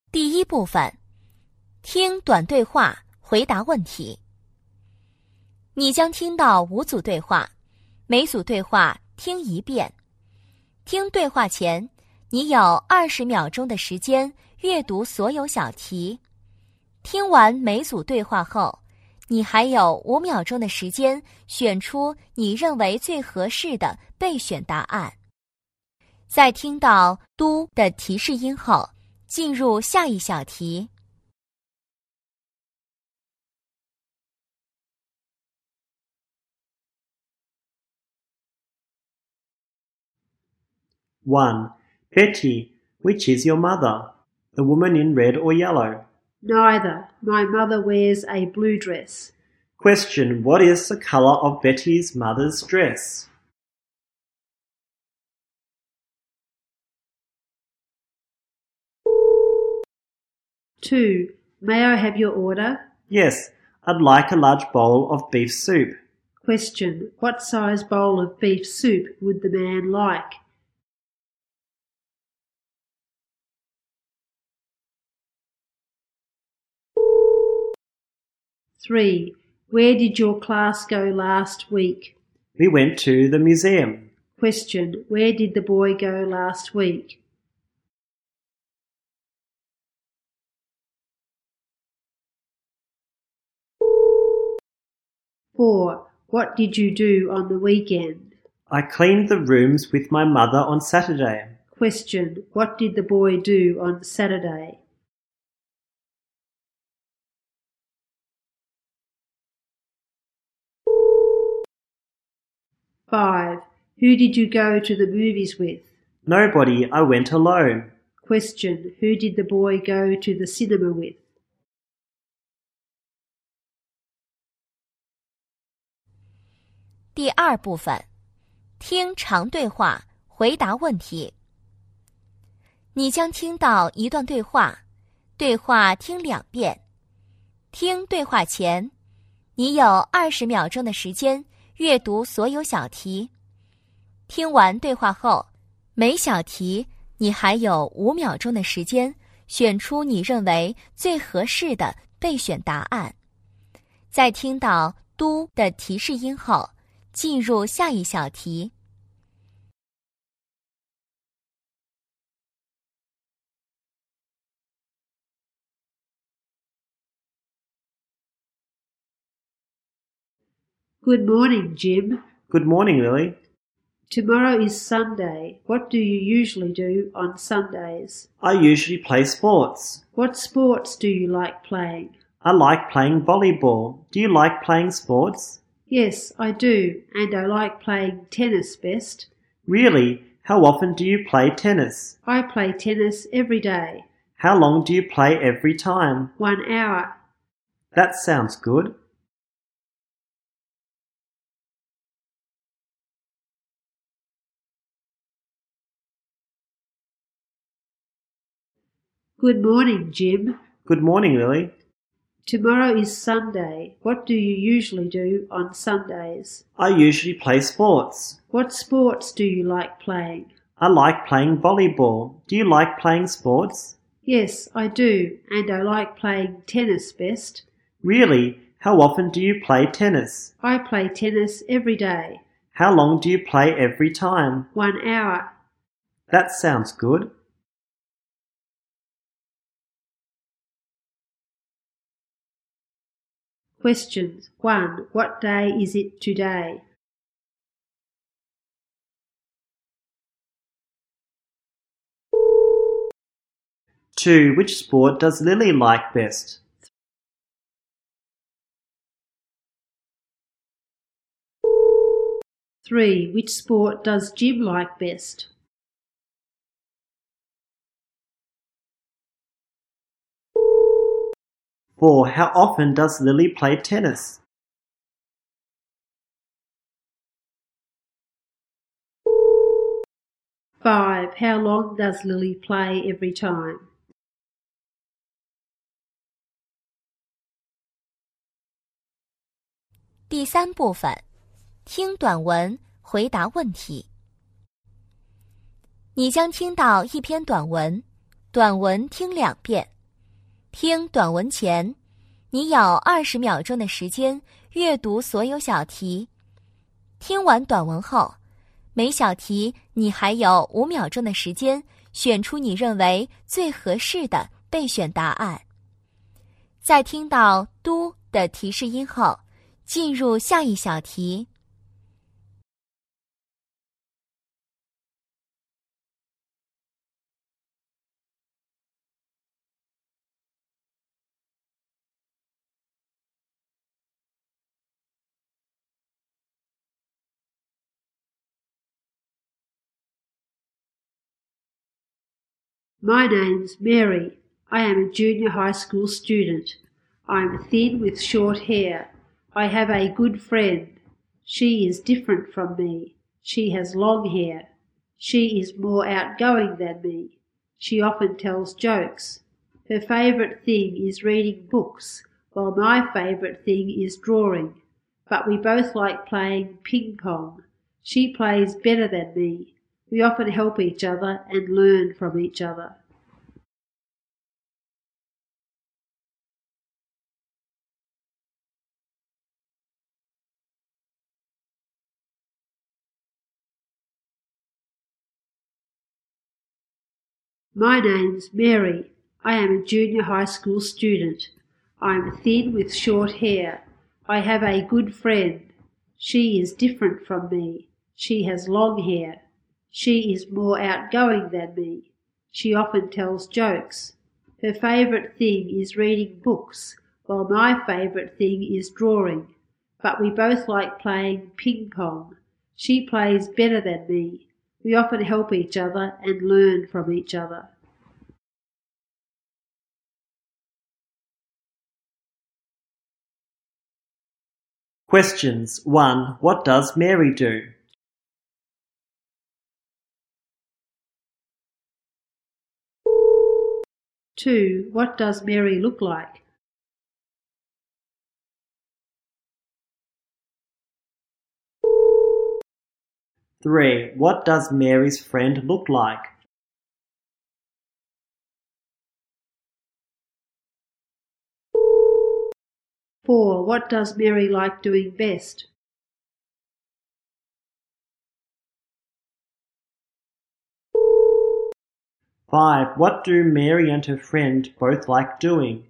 第一部分，听短对话，回答问题。你将听到5组对话，每组对话听1遍。听对话前，你有20秒钟的时间阅读所有小题。听完每组对话后，你还有5秒钟的时间选出你认为最合适的备选答案。在听到“嘟”的提示音后，进入下一小题。 1. Betty, which is your mother? The woman in red or yellow? Neither. My mother wears a blue dress. Question, what is the colour of Betty's mother's dress? 2. May I have your order? Yes, I'd like a large bowl of beef soup. Question, what size bowl of beef soup would the man like? 3. Where did your class go last week? We went to the museum. Question, where did the boy go last week? 4. What did you do on the weekend? I cleaned the rooms with my mother on Saturday. Question, what did the boy do on Saturday? 5. Who did you go to the movies with? Nobody, I went alone. Question, who did the boy go to the cinema with? 第二部分，听长对话，回答问题。你将听到一段对话，对话听2遍。听对话前，你有20秒钟的时间阅读所有小题。听完对话后，每小题你还有5秒钟的时间选出你认为最合适的备选答案。在听到“嘟”的提示音后，进入下一小题。 Good morning, Jim. Good morning, Lily. Tomorrow is Sunday. What do you usually do on Sundays? I usually play sports. What sports do you like playing? I like playing volleyball. Do you like playing sports? Yes, I do, and I like playing tennis best. Really? How often do you play tennis? I play tennis every day. How long do you play every time? 1 hour. That sounds good. Good morning, Jim. Good morning, Lily. Tomorrow is Sunday. What do you usually do on Sundays? I usually play sports. What sports do you like playing? I like playing volleyball. Do you like playing sports? Yes, I do, and I like playing tennis best. Really? How often do you play tennis? I play tennis every day. How long do you play every time? 1 hour. That sounds good. Questions. 1. What day is it today? 2. Which sport does Lily like best? 3. Which sport does Jim like best? 4. How often does Lily play tennis? 5. How long does Lily play every time? 第三部分，听短文，回答问题。你将听到一篇短文，短文听2遍。 听短文前，你有20秒钟的时间阅读所有小题。听完短文后，每小题你还有5秒钟的时间选出你认为最合适的备选答案。在听到“嘟”的提示音后，进入下一小题。 My name's Mary. I am a junior high school student. I'm thin with short hair. I have a good friend. She is different from me. She has long hair. She is more outgoing than me. She often tells jokes. Her favourite thing is reading books, while my favourite thing is drawing. But we both like playing ping pong. She plays better than me. We often help each other and learn from each other. My name's Mary. I am a junior high school student. I'm thin with short hair. I have a good friend. She is different from me. She has long hair. She is more outgoing than me. She often tells jokes. Her favourite thing is reading books, while my favourite thing is drawing. But we both like playing ping pong. She plays better than me. We often help each other and learn from each other. Questions 1. What does Mary do? 2. What does Mary look like? 3. What does Mary's friend look like? 4. What does Mary like doing best? 5. What do Mary and her friend both like doing?